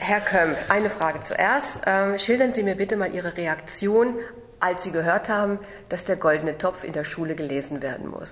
Herr Kömpf, eine Frage zuerst. Schildern Sie mir bitte mal Ihre Reaktion, als Sie gehört haben, dass der Goldene Topf in der Schule gelesen werden muss.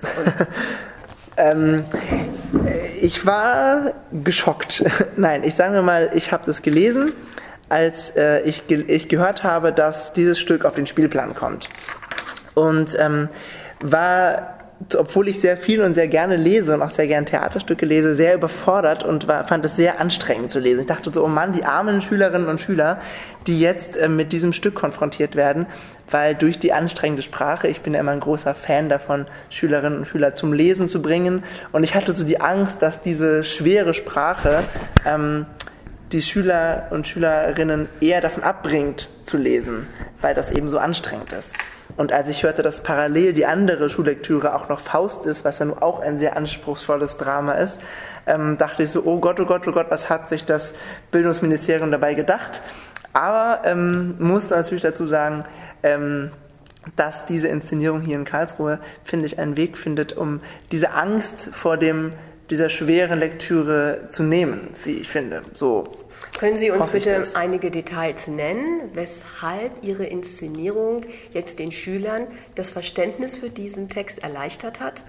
Ich war geschockt. Nein, ich sage mal, ich habe das gelesen, als ich gehört habe, dass dieses Stück auf den Spielplan kommt. Und war, obwohl ich sehr viel und sehr gerne lese und auch sehr gerne Theaterstücke lese, sehr überfordert und fand es sehr anstrengend zu lesen. Ich dachte so, oh Mann, die armen Schülerinnen und Schüler, die jetzt mit diesem Stück konfrontiert werden, weil durch die anstrengende Sprache, ich bin ja immer ein großer Fan davon, Schülerinnen und Schüler zum Lesen zu bringen, und ich hatte so die Angst, dass diese schwere Sprache die Schüler und Schülerinnen eher davon abbringt zu lesen, weil das eben so anstrengend ist. Und als ich hörte, dass parallel die andere Schullektüre auch noch Faust ist, was ja nun auch ein sehr anspruchsvolles Drama ist, dachte ich so, oh Gott, was hat sich das Bildungsministerium dabei gedacht? Aber muss natürlich dazu sagen, dass diese Inszenierung hier in Karlsruhe, finde ich, einen Weg findet, um diese Angst vor dieser schweren Lektüre zu nehmen, wie ich finde. So. Können Sie uns bitte einige Details nennen, weshalb Ihre Inszenierung jetzt den Schülern das Verständnis für diesen Text erleichtert hat?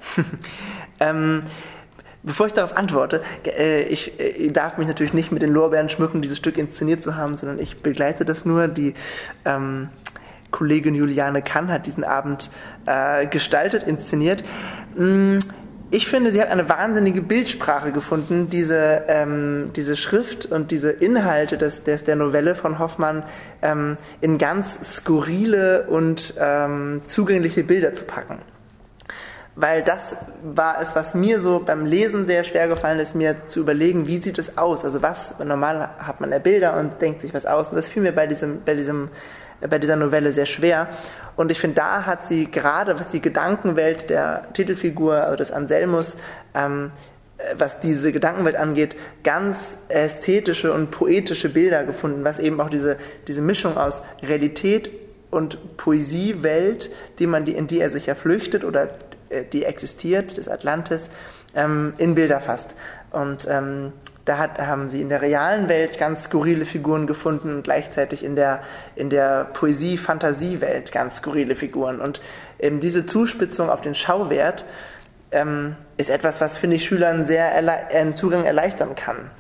Bevor ich darauf antworte, ich darf mich natürlich nicht mit den Lorbeeren schmücken, dieses Stück inszeniert zu haben, sondern ich begleite das nur. Die Kollegin Juliane Kann hat diesen Abend gestaltet, inszeniert. Ich finde, sie hat eine wahnsinnige Bildsprache gefunden, diese Schrift und diese Inhalte der Novelle von Hoffmann in ganz skurrile und zugängliche Bilder zu packen. Weil das war es, was mir so beim Lesen sehr schwer gefallen ist, mir zu überlegen, wie sieht es aus? Also normal hat man ja Bilder und denkt sich was aus, und das fiel mir bei dieser Novelle sehr schwer. Und ich finde, da hat sie gerade, was die Gedankenwelt der Titelfigur, also des Anselmus, was diese Gedankenwelt angeht, ganz ästhetische und poetische Bilder gefunden, was eben auch diese Mischung aus Realität und Poesiewelt, in die er sich ja flüchtet oder die existiert, des Atlantis, in Bilder fasst. Und da haben sie in der realen Welt ganz skurrile Figuren gefunden und gleichzeitig in der Poesie-Fantasiewelt ganz skurrile Figuren. Und eben diese Zuspitzung auf den Schauwert ist etwas, was, finde ich, Schülern sehr einen Zugang erleichtern kann.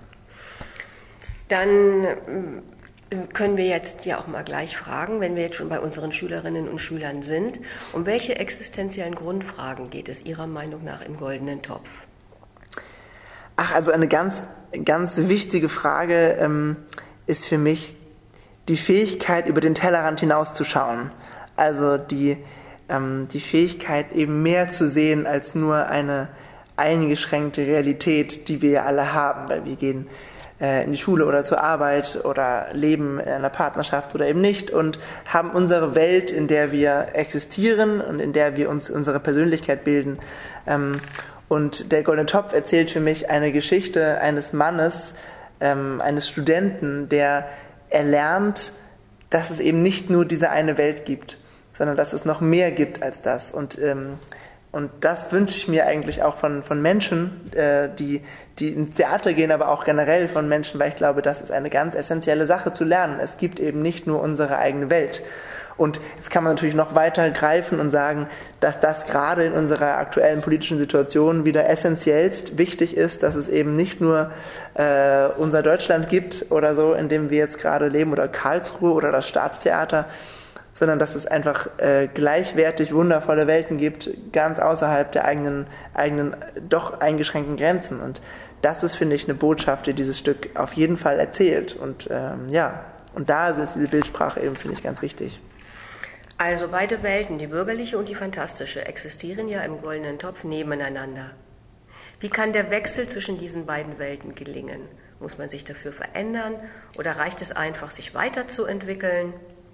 Dann können wir jetzt ja auch mal gleich fragen, wenn wir jetzt schon bei unseren Schülerinnen und Schülern sind, um welche existenziellen Grundfragen geht es Ihrer Meinung nach im Goldenen Topf? Also eine ganz, ganz wichtige Frage ist für mich die Fähigkeit, über den Tellerrand hinauszuschauen. Also die Fähigkeit, eben mehr zu sehen als nur eine eingeschränkte Realität, die wir ja alle haben, weil wir gehen in die Schule oder zur Arbeit oder leben in einer Partnerschaft oder eben nicht und haben unsere Welt, in der wir existieren und in der wir uns unsere Persönlichkeit bilden. Und der Goldene Topf erzählt für mich eine Geschichte eines Mannes, eines Studenten, der erlernt, dass es eben nicht nur diese eine Welt gibt, sondern dass es noch mehr gibt als das. Und das wünsche ich mir eigentlich auch von Menschen, die ins Theater gehen, aber auch generell von Menschen, weil ich glaube, das ist eine ganz essentielle Sache zu lernen. Es gibt eben nicht nur unsere eigene Welt. Und jetzt kann man natürlich noch weiter greifen und sagen, dass das gerade in unserer aktuellen politischen Situation wieder essentiellst wichtig ist, dass es eben nicht nur unser Deutschland gibt oder so, in dem wir jetzt gerade leben, oder Karlsruhe oder das Staatstheater, sondern dass es einfach gleichwertig wundervolle Welten gibt, ganz außerhalb der eigenen doch eingeschränkten Grenzen. Und das ist, finde ich, eine Botschaft, die dieses Stück auf jeden Fall erzählt. Und und da ist diese Bildsprache eben, finde ich, ganz wichtig. Also beide Welten, die bürgerliche und die fantastische, existieren ja im Goldenen Topf nebeneinander. Wie kann der Wechsel zwischen diesen beiden Welten gelingen? Muss man sich dafür verändern oder reicht es einfach, sich weiterzuentwickeln?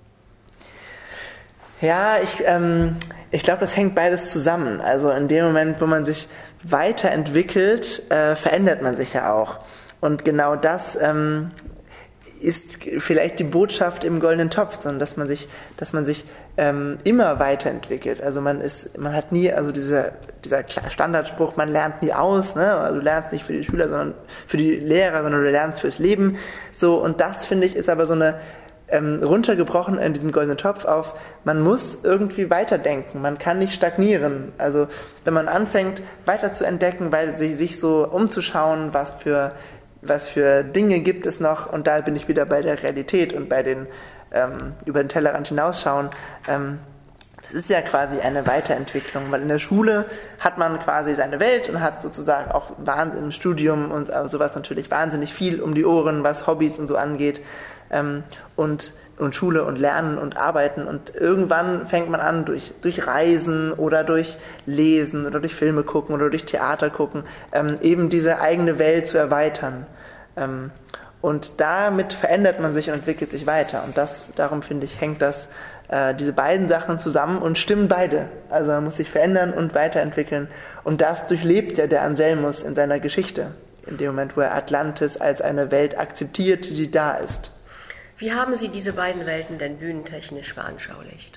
Ja, ich glaube, das hängt beides zusammen. Also in dem Moment, wo man sich weiterentwickelt, verändert man sich ja auch. Und genau das ist vielleicht die Botschaft im goldenen Topf, sondern dass man sich immer weiterentwickelt. Also man hat nie, also dieser Standardspruch, man lernt nie aus, ne? Also du lernst nicht für die Schüler, sondern für die Lehrer, sondern du lernst fürs Leben. So, und das, finde ich, ist aber so eine runtergebrochen in diesem goldenen Topf auf, man muss irgendwie weiterdenken, man kann nicht stagnieren. Also wenn man anfängt weiter zu entdecken, weil sich so umzuschauen, was für Dinge gibt es noch, und da bin ich wieder bei der Realität und bei den über den Tellerrand hinausschauen. Das ist ja quasi eine Weiterentwicklung, weil in der Schule hat man quasi seine Welt und hat sozusagen auch im Studium und sowas natürlich wahnsinnig viel um die Ohren, was Hobbys und so angeht, und Schule und Lernen und Arbeiten, und irgendwann fängt man an, durch Reisen oder durch Lesen oder durch Filme gucken oder durch Theater gucken, eben diese eigene Welt zu erweitern. Und damit verändert man sich und entwickelt sich weiter. Und darum finde ich, hängt diese beiden Sachen zusammen und stimmen beide. Also man muss sich verändern und weiterentwickeln. Und das durchlebt ja der Anselmus in seiner Geschichte. In dem Moment, wo er Atlantis als eine Welt akzeptiert, die da ist. Wie haben Sie diese beiden Welten denn bühnentechnisch veranschaulicht?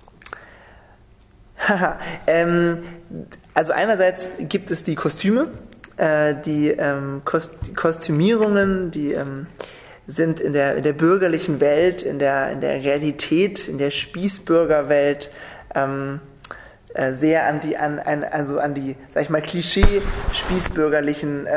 Also einerseits gibt es die Kostüme, die Kostümierungen, die sind in der bürgerlichen Welt, in der Realität, in der Spießbürgerwelt sehr an die, sag ich mal, Klischee-spießbürgerlichen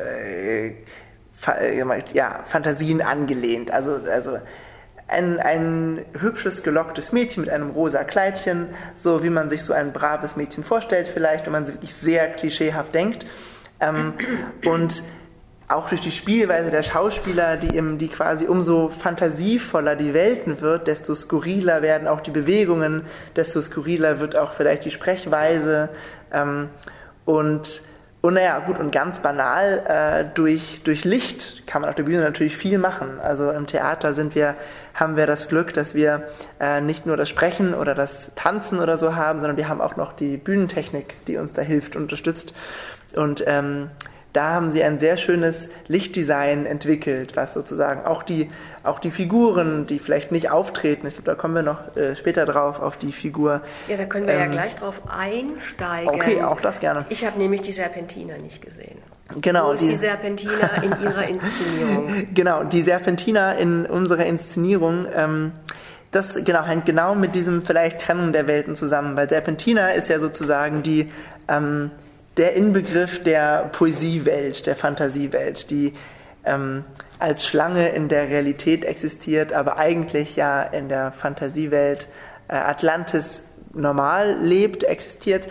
Fantasien angelehnt. Also ein hübsches, gelocktes Mädchen mit einem rosa Kleidchen, so wie man sich so ein braves Mädchen vorstellt vielleicht, wenn man wirklich sehr klischeehaft denkt. Und auch durch die Spielweise der Schauspieler, die quasi umso fantasievoller die Welten wird, desto skurriler werden auch die Bewegungen, desto skurriler wird auch vielleicht die Sprechweise, und ganz banal, durch Licht kann man auf der Bühne natürlich viel machen. Also im Theater haben wir das Glück, dass wir nicht nur das Sprechen oder das Tanzen oder so haben, sondern wir haben auch noch die Bühnentechnik, die uns da hilft und unterstützt. Und da haben sie ein sehr schönes Lichtdesign entwickelt, was sozusagen auch die Figuren, die vielleicht nicht auftreten, ich glaube, da kommen wir noch später drauf, auf die Figur. Ja, da können wir ja gleich drauf einsteigen. Okay, auch das gerne. Ich habe nämlich die Serpentina nicht gesehen. Genau. Wo ist die Serpentina in ihrer Inszenierung? Genau, die Serpentina in unserer Inszenierung, das hängt genau mit diesem vielleicht Trennung der Welten zusammen, weil Serpentina ist ja sozusagen der Inbegriff der Poesiewelt, der Fantasiewelt, die als Schlange in der Realität existiert, aber eigentlich ja in der Fantasiewelt Atlantis normal lebt, existiert.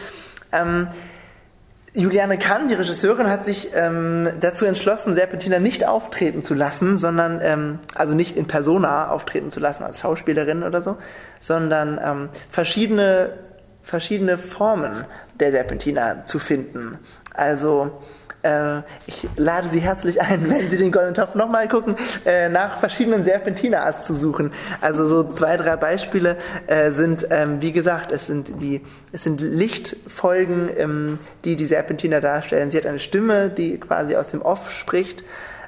Juliane Kann, die Regisseurin, hat sich dazu entschlossen, Serpentina nicht auftreten zu lassen, sondern also nicht in Persona auftreten zu lassen als Schauspielerin oder so, sondern verschiedene Formen der Serpentina zu finden. Also ich lade Sie herzlich ein, wenn Sie den Goldenen Topf nochmal gucken, nach verschiedenen Serpentinas zu suchen. Also so 2, 3 Beispiele sind, wie gesagt, es sind Lichtfolgen, die Serpentina darstellen. Sie hat eine Stimme, die quasi aus dem Off spricht.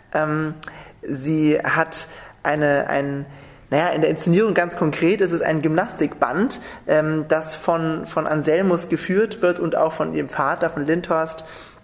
Sie hat in der Inszenierung ganz konkret ist es ein Gymnastikband, das von Anselmus geführt wird und auch von ihrem Vater, von Lindhorst.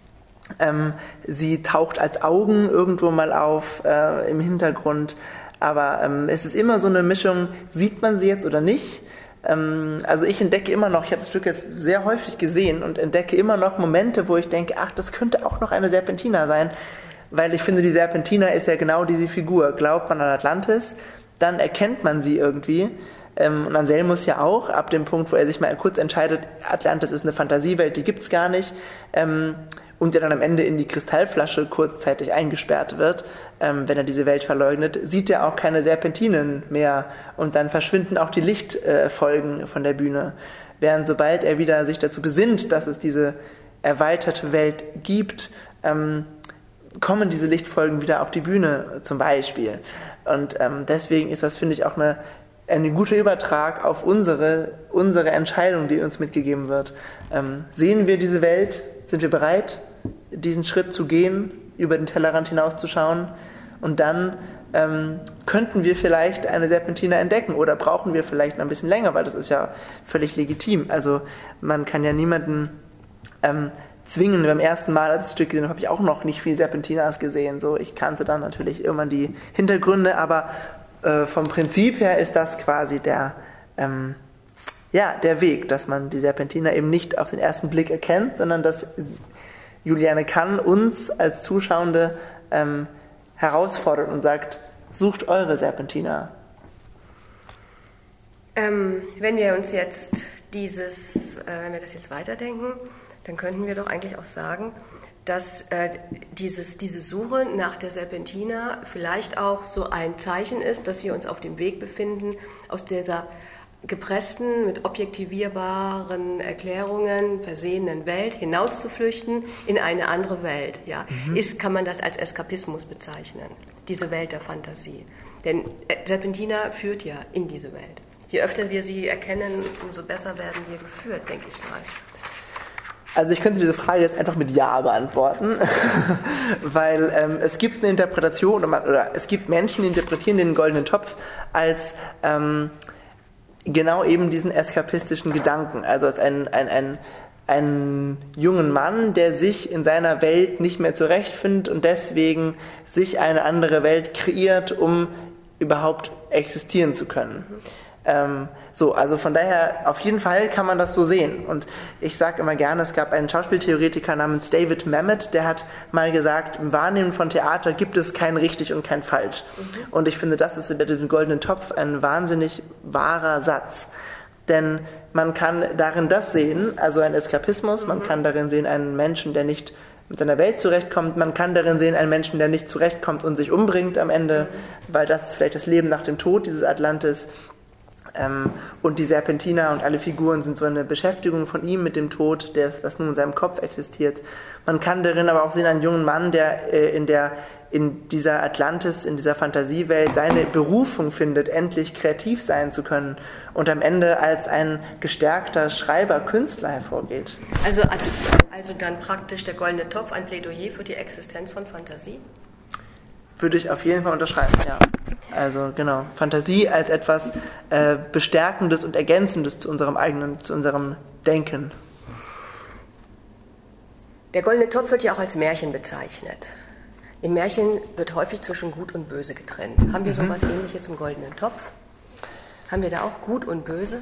Sie taucht als Augen irgendwo mal auf im Hintergrund, aber es ist immer so eine Mischung, sieht man sie jetzt oder nicht? Also ich entdecke immer noch, ich habe das Stück jetzt sehr häufig gesehen und entdecke immer noch Momente, wo ich denke, ach, das könnte auch noch eine Serpentina sein, weil ich finde, die Serpentina ist ja genau diese Figur. Glaubt man an Atlantis, dann erkennt man sie irgendwie. Und Anselmus ja auch, ab dem Punkt, wo er sich mal kurz entscheidet, Atlantis ist eine Fantasiewelt, die gibt's gar nicht, und er dann am Ende in die Kristallflasche kurzzeitig eingesperrt wird, wenn er diese Welt verleugnet, sieht er auch keine Serpentinen mehr und dann verschwinden auch die Lichtfolgen von der Bühne. Während sobald er wieder sich dazu besinnt, dass es diese erweiterte Welt gibt, kommen diese Lichtfolgen wieder auf die Bühne zum Beispiel. Und deswegen ist das, finde ich, auch eine gute Übertrag auf unsere Entscheidung, die uns mitgegeben wird. Sehen wir diese Welt? Sind wir bereit, diesen Schritt zu gehen, über den Tellerrand hinauszuschauen? Und dann könnten wir vielleicht eine Serpentina entdecken oder brauchen wir vielleicht noch ein bisschen länger, weil das ist ja völlig legitim. Also man kann ja niemanden zwingen. Beim ersten Mal, als ich das Stück gesehen habe, habe ich auch noch nicht viel Serpentinas gesehen. So, ich kannte dann natürlich irgendwann die Hintergründe, aber vom Prinzip her ist das quasi der Weg, dass man die Serpentina eben nicht auf den ersten Blick erkennt, sondern dass Juliane Kann uns als Zuschauende herausfordert und sagt, sucht eure Serpentina. Wenn wir uns jetzt wenn wir das jetzt weiterdenken, dann könnten wir doch eigentlich auch sagen, dass diese Suche nach der Serpentina vielleicht auch so ein Zeichen ist, dass wir uns auf dem Weg befinden, aus dieser gepressten, mit objektivierbaren Erklärungen versehenen Welt hinauszuflüchten in eine andere Welt. Ja? Kann man das als Eskapismus bezeichnen, diese Welt der Fantasie. Denn Serpentina führt ja in diese Welt. Je öfter wir sie erkennen, umso besser werden wir geführt, denke ich mal. Also ich könnte diese Frage jetzt einfach mit Ja beantworten, weil es gibt eine Interpretation, oder es gibt Menschen, die interpretieren den goldenen Topf als genau eben diesen eskapistischen Gedanken, also als einen jungen Mann, der sich in seiner Welt nicht mehr zurechtfindet und deswegen sich eine andere Welt kreiert, um überhaupt existieren zu können. Also von daher, auf jeden Fall kann man das so sehen. Und ich sage immer gerne, es gab einen Schauspieltheoretiker namens David Mamet, der hat mal gesagt, im Wahrnehmen von Theater gibt es kein richtig und kein falsch. Und ich finde, das ist über den goldenen Topf ein wahnsinnig wahrer Satz. Denn man kann darin das sehen, also ein Eskapismus, man kann darin sehen einen Menschen, der nicht mit seiner Welt zurechtkommt, man kann darin sehen einen Menschen, der nicht zurechtkommt und sich umbringt am Ende, weil das ist vielleicht das Leben nach dem Tod dieses Atlantis. Und die Serpentina und alle Figuren sind so eine Beschäftigung von ihm mit dem Tod, was nun in seinem Kopf existiert. Man kann darin aber auch sehen einen jungen Mann, der in dieser Atlantis, in dieser Fantasiewelt seine Berufung findet, endlich kreativ sein zu können und am Ende als ein gestärkter Schreiber, Künstler hervorgeht. Also dann praktisch der goldene Topf ein Plädoyer für die Existenz von Fantasie? Würde ich auf jeden Fall unterschreiben, ja. Also genau, Fantasie als etwas Bestärkendes und Ergänzendes zu unserem Denken. Der goldene Topf wird ja auch als Märchen bezeichnet. Im Märchen wird häufig zwischen Gut und Böse getrennt. Haben wir sowas Ähnliches im goldenen Topf? Haben wir da auch Gut und Böse?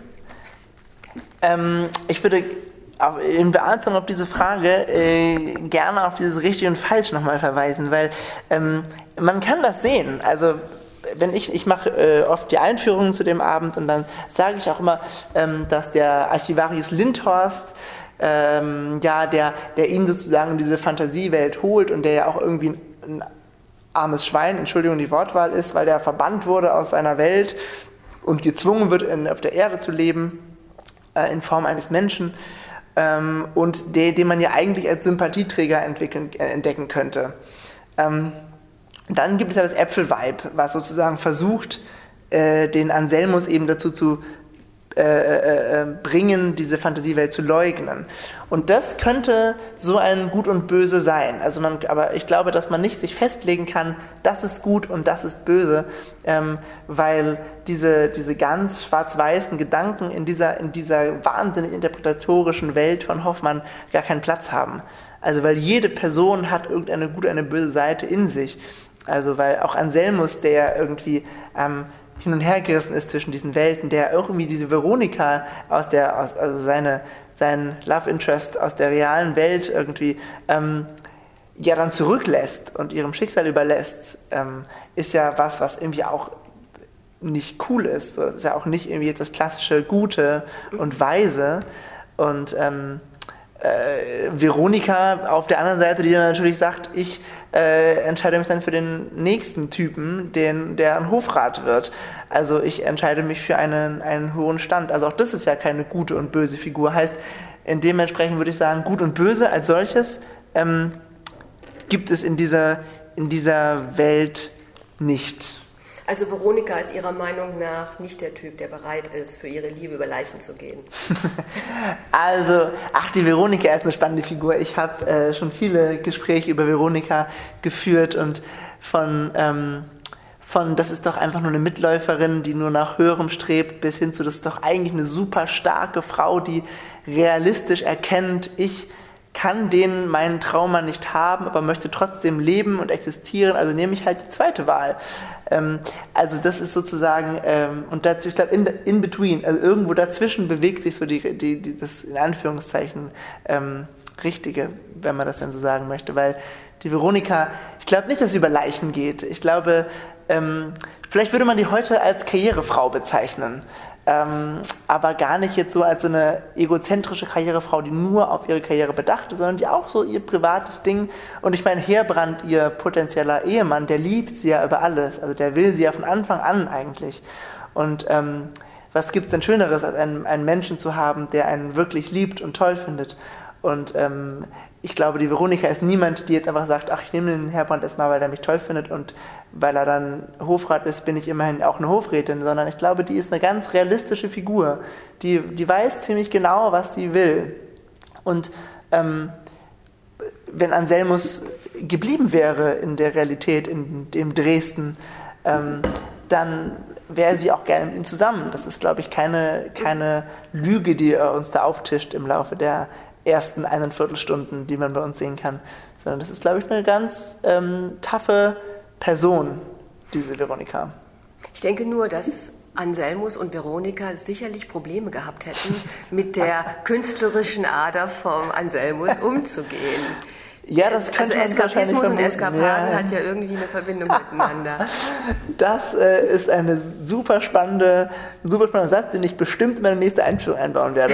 Ich würde in Beantwortung auf diese Frage gerne auf dieses Richtig und Falsch nochmal verweisen, weil man kann das sehen. Also wenn ich mache oft die Einführungen zu dem Abend und dann sage ich auch immer, dass der Archivarius Lindhorst, der ihn sozusagen in diese Fantasiewelt holt und der ja auch irgendwie ein armes Schwein, Entschuldigung die Wortwahl ist, weil der verbannt wurde aus seiner Welt und gezwungen wird, auf der Erde zu leben, in Form eines Menschen, und den man ja eigentlich als Sympathieträger entdecken könnte. Dann gibt es ja das Äpfelweib, was sozusagen versucht, den Anselmus eben dazu zu bringen, diese Fantasiewelt zu leugnen. Und das könnte so ein Gut und Böse sein. Aber ich glaube, dass man nicht sich festlegen kann, das ist gut und das ist böse, weil diese ganz schwarz-weißen Gedanken in dieser wahnsinnig interpretatorischen Welt von Hoffmann gar keinen Platz haben. Also weil jede Person hat irgendeine gute, eine böse Seite in sich. Also weil auch Anselmus, der irgendwie hin und her gerissen ist zwischen diesen Welten, der irgendwie diese Veronika sein Love Interest aus der realen Welt irgendwie dann zurücklässt und ihrem Schicksal überlässt, ist ja was irgendwie auch nicht cool ist. Das ist ja auch nicht irgendwie jetzt das klassische Gute und Weise. Und Veronika auf der anderen Seite, die dann natürlich sagt, ich entscheide mich dann für den nächsten Typen, der ein Hofrat wird. Also ich entscheide mich für einen hohen Stand. Also auch das ist ja keine gute und böse Figur. Heißt, dementsprechend würde ich sagen, Gut und Böse als solches gibt es in dieser Welt nicht. Also Veronika ist Ihrer Meinung nach nicht der Typ, der bereit ist, für ihre Liebe über Leichen zu gehen? Die Veronika ist eine spannende Figur. Ich habe schon viele Gespräche über Veronika geführt und von von, das ist doch einfach nur eine Mitläuferin, die nur nach Höherem strebt, bis hin zu, das ist doch eigentlich eine super starke Frau, die realistisch erkennt, ich kann meinen Trauma nicht haben, aber möchte trotzdem leben und existieren, also nehme ich halt die zweite Wahl. Also das ist sozusagen, und dazu, ich glaube, in between, also irgendwo dazwischen bewegt sich so das in Anführungszeichen Richtige, wenn man das denn so sagen möchte, weil die Veronika, ich glaube nicht, dass sie über Leichen geht. Ich glaube, vielleicht würde man die heute als Karrierefrau bezeichnen, aber gar nicht jetzt so als so eine egozentrische Karrierefrau, die nur auf ihre Karriere bedacht ist, sondern die auch so ihr privates Ding, und ich meine, Heerbrand, ihr potenzieller Ehemann, der liebt sie ja über alles, also der will sie ja von Anfang an eigentlich, und was gibt es denn Schöneres, als einen Menschen zu haben, der einen wirklich liebt und toll findet? Und ich glaube, die Veronika ist niemand, die jetzt einfach sagt, ach, ich nehme den Heerbrand erstmal, weil er mich toll findet, und weil er dann Hofrat ist, bin ich immerhin auch eine Hofrätin, sondern ich glaube, die ist eine ganz realistische Figur. Die weiß ziemlich genau, was die will. Und wenn Anselmus geblieben wäre in der Realität, in dem Dresden, dann wäre sie auch gerne mit ihm zusammen. Das ist, glaube ich, keine Lüge, die er uns da auftischt im Laufe der ersten 1,25 Stunden, die man bei uns sehen kann, sondern das ist, glaube ich, eine ganz taffe Person, diese Veronika. Ich denke nur, dass Anselmus und Veronika sicherlich Probleme gehabt hätten, mit der künstlerischen Ader vom Anselmus umzugehen. Ja, das könnte also Eskapismus und Eskapaden hat ja irgendwie eine Verbindung miteinander. Das ist ein super spannender Satz, den ich bestimmt in meine nächste Einführung einbauen werde.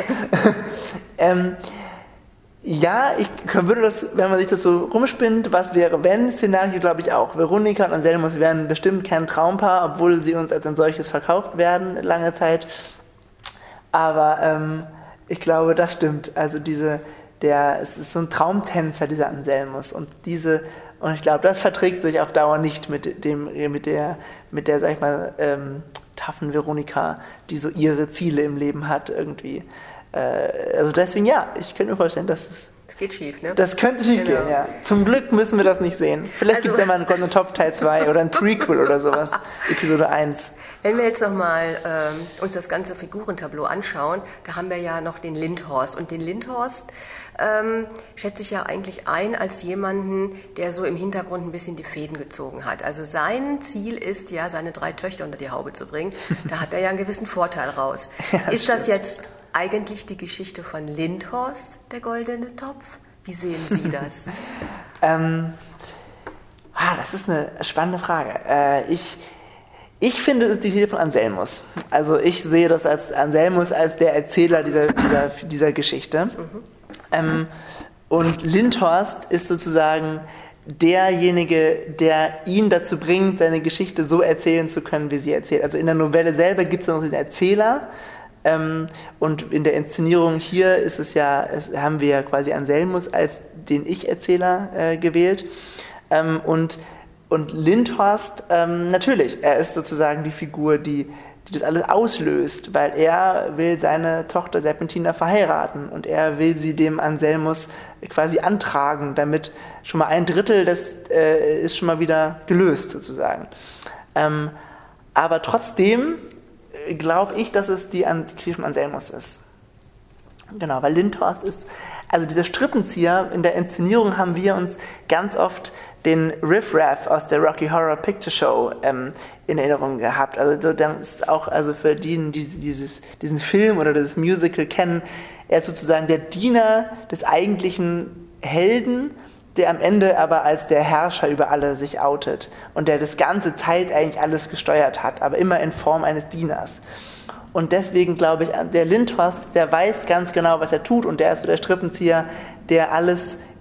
Ja, ich würde das, wenn man sich das so rumspinnt, was wäre wenn, Szenario, glaube ich auch. Veronika und Anselmus wären bestimmt kein Traumpaar, obwohl sie uns als ein solches verkauft werden, lange Zeit. Aber ich glaube, das stimmt. Also es ist so ein Traumtänzer, dieser Anselmus. Und ich glaube, das verträgt sich auf Dauer nicht mit der, sag ich mal, taffen Veronika, die so ihre Ziele im Leben hat irgendwie. Also deswegen, ja, ich könnte mir vorstellen, dass es... Das geht schief, ne? Das könnte schief gehen, ja. Zum Glück müssen wir das nicht sehen. Vielleicht gibt es ja mal einen Golden Topf Teil 2 oder ein Prequel oder sowas, Episode 1. Wenn wir jetzt nochmal uns das ganze Figurentableau anschauen, da haben wir ja noch den Lindhorst. Und den Lindhorst schätze ich ja eigentlich ein als jemanden, der so im Hintergrund ein bisschen die Fäden gezogen hat. Also sein Ziel ist ja, seine 3 Töchter unter die Haube zu bringen. Da hat er ja einen gewissen Vorteil raus. Ja, ist das jetzt eigentlich die Geschichte von Lindhorst, der goldene Topf? Wie sehen Sie das? Das ist eine spannende Frage. Ich finde, es ist die Geschichte von Anselmus. Also ich sehe das als Anselmus als der Erzähler dieser Geschichte. Und Lindhorst ist sozusagen derjenige, der ihn dazu bringt, seine Geschichte so erzählen zu können, wie sie erzählt. Also in der Novelle selber gibt es noch diesen Erzähler, und in der Inszenierung hier haben wir ja quasi Anselmus als den Ich-Erzähler gewählt. Und Lindhorst, natürlich, er ist sozusagen die Figur, die das alles auslöst, weil er will seine Tochter Serpentina verheiraten und er will sie dem Anselmus quasi antragen, damit schon mal 1/3 ist schon mal wieder gelöst sozusagen. Aber trotzdem glaube ich, dass es die Geschichte von Anselmus ist. Genau, weil Lindhorst ist, also dieser Strippenzieher, in der Inszenierung haben wir uns ganz oft den Riff-Raff aus der Rocky Horror Picture Show in Erinnerung gehabt. Also dann ist auch, also für diejenigen, die diesen Film oder das Musical kennen, er ist sozusagen der Diener des eigentlichen Helden, der am Ende aber als der Herrscher über alle sich outet und der das ganze Zeit eigentlich alles gesteuert hat, aber immer in Form eines Dieners. Und deswegen glaube ich, der Lindhorst, der weiß ganz genau, was er tut, und der ist so der Strippenzieher, der alle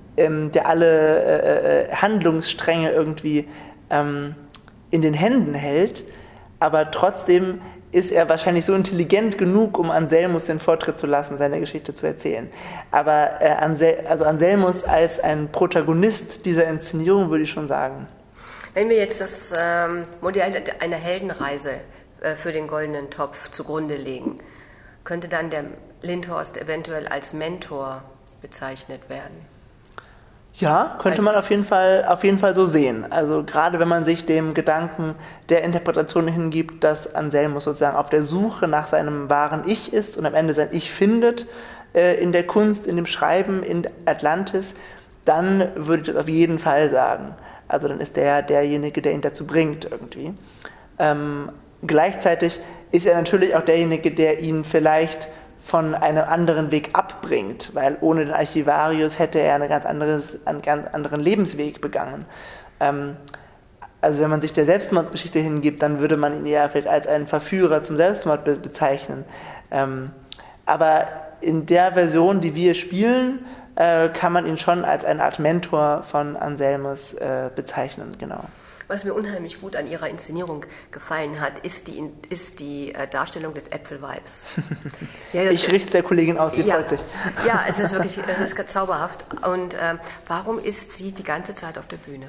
Handlungsstränge irgendwie in den Händen hält, aber trotzdem ist er wahrscheinlich so intelligent genug, um Anselmus den Vortritt zu lassen, seine Geschichte zu erzählen. Aber Anselmus als ein Protagonist dieser Inszenierung würde ich schon sagen. Wenn wir jetzt das Modell einer Heldenreise für den goldenen Topf zugrunde legen, könnte dann der Lindhorst eventuell als Mentor bezeichnet werden? Ja, könnte man auf jeden Fall so sehen. Also gerade wenn man sich dem Gedanken der Interpretation hingibt, dass Anselmus sozusagen auf der Suche nach seinem wahren Ich ist und am Ende sein Ich findet in der Kunst, in dem Schreiben, in Atlantis, dann würde ich das auf jeden Fall sagen. Also dann ist derjenige, der ihn dazu bringt irgendwie. Gleichzeitig ist er natürlich auch derjenige, der ihn vielleicht von einem anderen Weg abbringt, weil ohne den Archivarius hätte er einen ganz anderen Lebensweg begangen. Also wenn man sich der Selbstmordgeschichte hingibt, dann würde man ihn eher vielleicht als einen Verführer zum Selbstmord bezeichnen. Aber in der Version, die wir spielen, kann man ihn schon als eine Art Mentor von Anselmus bezeichnen, genau. Was mir unheimlich gut an Ihrer Inszenierung gefallen hat, ist die Darstellung des Äpfelweibs. Ja, ich richte es der Kollegin aus, die freut sich. Ja, es ist wirklich ganz zauberhaft. Und warum ist sie die ganze Zeit auf der Bühne?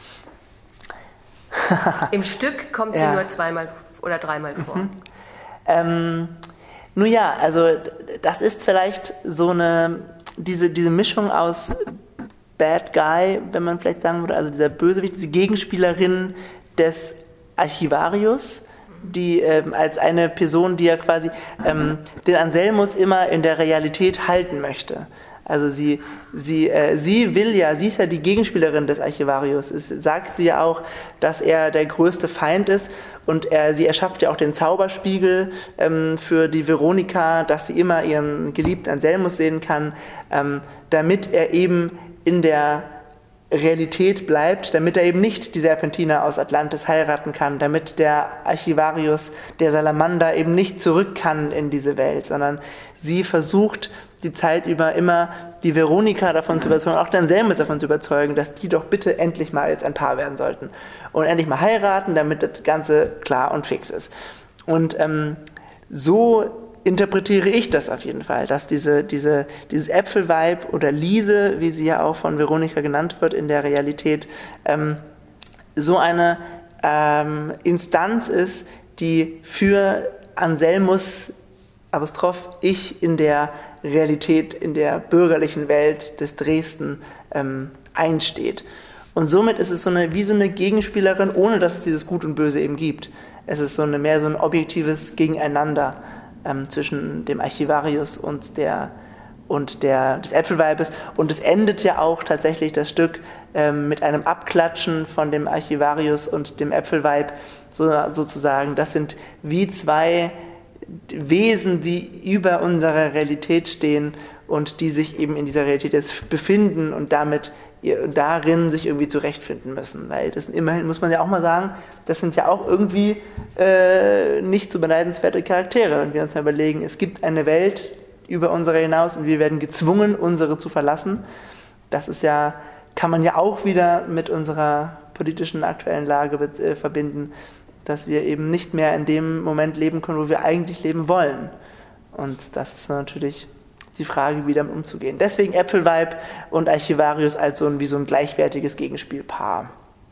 Im Stück kommt sie nur 2 oder 3 Mal vor. Nun ja, also das ist vielleicht so diese Mischung aus Bad Guy, wenn man vielleicht sagen würde, also dieser Bösewicht, diese Gegenspielerin des Archivarius, die als eine Person, die ja quasi den Anselmus immer in der Realität halten möchte. Also sie ist ja die Gegenspielerin des Archivarius. Es sagt sie ja auch, dass er der größte Feind ist und sie erschafft ja auch den Zauberspiegel für die Veronika, dass sie immer ihren geliebten Anselmus sehen kann, damit er eben in der Realität bleibt, damit er eben nicht die Serpentina aus Atlantis heiraten kann, damit der Archivarius, der Salamander, eben nicht zurück kann in diese Welt, sondern sie versucht die Zeit über immer die Veronika davon zu überzeugen, auch den Anselmus davon zu überzeugen, dass die doch bitte endlich mal jetzt ein Paar werden sollten und endlich mal heiraten, damit das Ganze klar und fix ist. Und so interpretiere ich das auf jeden Fall, dass dieses Äpfelweib oder Liese, wie sie ja auch von Veronika genannt wird in der Realität, so eine Instanz ist, die für Anselmus ich in der Realität, in der bürgerlichen Welt des Dresden einsteht. Und somit ist es wie so eine Gegenspielerin, ohne dass es dieses Gut und Böse eben gibt. Es ist mehr so ein objektives Gegeneinander zwischen dem Archivarius und des Äpfelweibes. Und es endet ja auch tatsächlich das Stück mit einem Abklatschen von dem Archivarius und dem Äpfelweib, sozusagen. Das sind wie 2 Wesen, die über unserer Realität stehen und die sich eben in dieser Realität jetzt befinden und damit darin sich irgendwie zurechtfinden müssen. Weil das immerhin, muss man ja auch mal sagen, das sind ja auch irgendwie nicht zu beneidenswerte Charaktere. Wenn wir uns mal überlegen, es gibt eine Welt über unsere hinaus und wir werden gezwungen, unsere zu verlassen. Das ist ja, kann man ja auch wieder mit unserer politischen aktuellen Lage verbinden, dass wir eben nicht mehr in dem Moment leben können, wo wir eigentlich leben wollen. Und das ist natürlich die Frage, wie damit umzugehen. Deswegen Äpfelweib und Archivarius als wie so ein gleichwertiges Gegenspielpaar.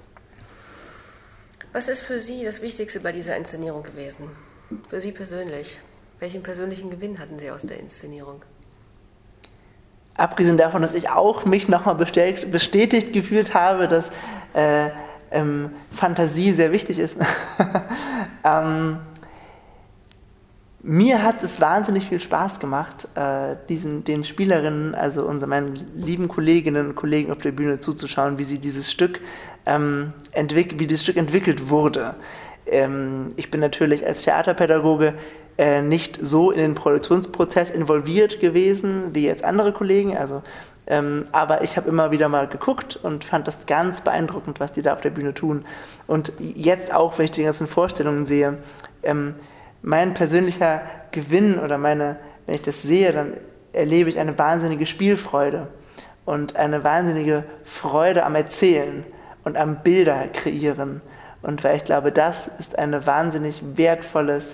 Was ist für Sie das Wichtigste bei dieser Inszenierung gewesen? Für Sie persönlich? Welchen persönlichen Gewinn hatten Sie aus der Inszenierung? Abgesehen davon, dass ich auch mich nochmal bestätigt gefühlt habe, dass Fantasie sehr wichtig ist. Mir hat es wahnsinnig viel Spaß gemacht, den Spielerinnen, also meinen lieben Kolleginnen und Kollegen auf der Bühne zuzuschauen, wie sie dieses Stück entwickelt wurde. Ich bin natürlich als Theaterpädagoge nicht so in den Produktionsprozess involviert gewesen wie jetzt andere Kollegen, aber ich habe immer wieder mal geguckt und fand das ganz beeindruckend, was die da auf der Bühne tun. Und jetzt auch, wenn ich die ganzen Vorstellungen sehe, mein persönlicher Gewinn oder wenn ich das sehe, dann erlebe ich eine wahnsinnige Spielfreude und eine wahnsinnige Freude am Erzählen und am Bilder kreieren. Und weil ich glaube, das ist eine wahnsinnig wertvolle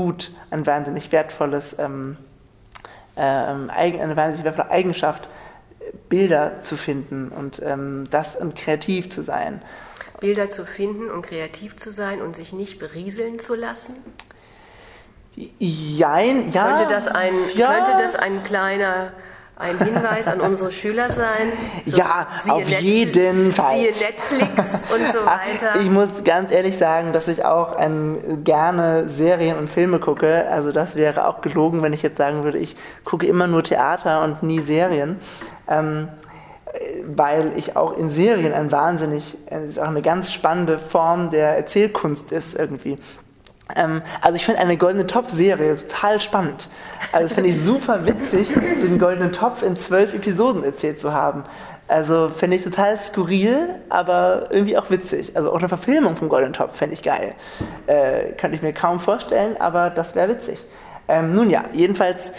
Eigenschaft, Bilder zu finden und kreativ zu sein. Bilder zu finden und kreativ zu sein und sich nicht berieseln zu lassen? Jein, ja. Könnte das ein kleiner ein Hinweis an unsere Schüler sein. So, ja, auf jeden Fall. Siehe Netflix und so weiter. Ich muss ganz ehrlich sagen, dass ich auch gerne Serien und Filme gucke. Also das wäre auch gelogen, wenn ich jetzt sagen würde, ich gucke immer nur Theater und nie Serien. Weil ich auch in Serien ist auch eine ganz spannende Form der Erzählkunst ist irgendwie. Also ich finde eine Goldene Topf-Serie total spannend. Also das finde ich super witzig, den Goldenen Topf in 12 Episoden erzählt zu haben. Also finde ich total skurril, aber irgendwie auch witzig. Also auch eine Verfilmung vom Goldenen Topf fände ich geil. Könnte ich mir kaum vorstellen, aber das wäre witzig. Nun ja, jedenfalls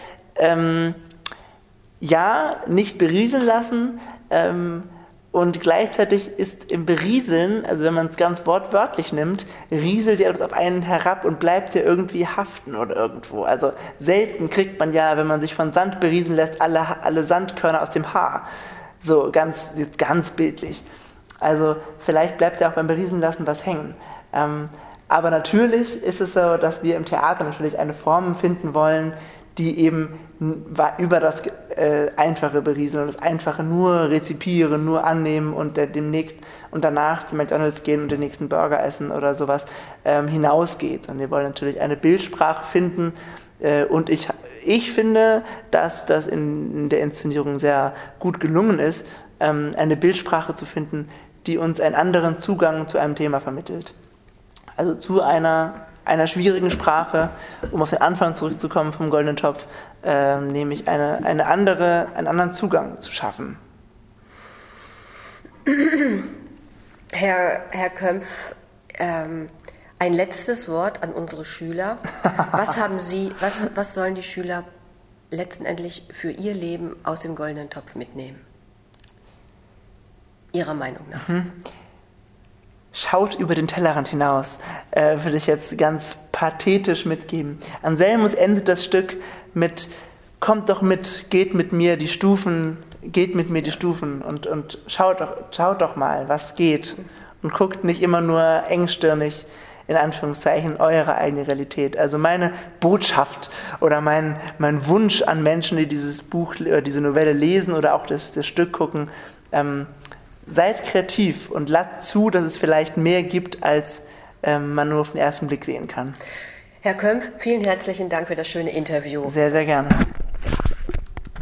ja, nicht berieseln lassen, und gleichzeitig ist im Berieseln, also wenn man es ganz wortwörtlich nimmt, rieselt ja etwas auf einen herab und bleibt ja irgendwie haften oder irgendwo. Also selten kriegt man ja, wenn man sich von Sand berieseln lässt, alle Sandkörner aus dem Haar. So ganz bildlich. Also vielleicht bleibt ja auch beim Berieseln lassen was hängen. Aber natürlich ist es so, dass wir im Theater natürlich eine Form finden wollen, die eben über das Einfache berieseln und das Einfache nur rezipieren, nur annehmen und demnächst und danach zu McDonald's gehen und den nächsten Burger essen oder sowas hinausgeht. Und wir wollen natürlich eine Bildsprache finden und ich finde, dass das in der Inszenierung sehr gut gelungen ist, eine Bildsprache zu finden, die uns einen anderen Zugang zu einem Thema vermittelt. Also zu einer schwierigen Sprache, um auf den Anfang zurückzukommen vom Goldenen Topf, nämlich einen anderen Zugang zu schaffen. Herr Kömpf, ein letztes Wort an unsere Schüler. Was sollen die Schüler letztendlich für ihr Leben aus dem Goldenen Topf mitnehmen? Ihrer Meinung nach? Schaut über den Tellerrand hinaus, würde ich jetzt ganz pathetisch mitgeben. Anselmus endet das Stück mit: Kommt doch mit, geht mit mir die Stufen und schaut doch mal, was geht. Und guckt nicht immer nur engstirnig, in Anführungszeichen, eure eigene Realität. Also meine Botschaft oder mein Wunsch an Menschen, die dieses Buch oder diese Novelle lesen oder auch das Stück gucken, seid kreativ und lasst zu, dass es vielleicht mehr gibt, als man nur auf den ersten Blick sehen kann. Herr Kömpf, vielen herzlichen Dank für das schöne Interview. Sehr, sehr gerne.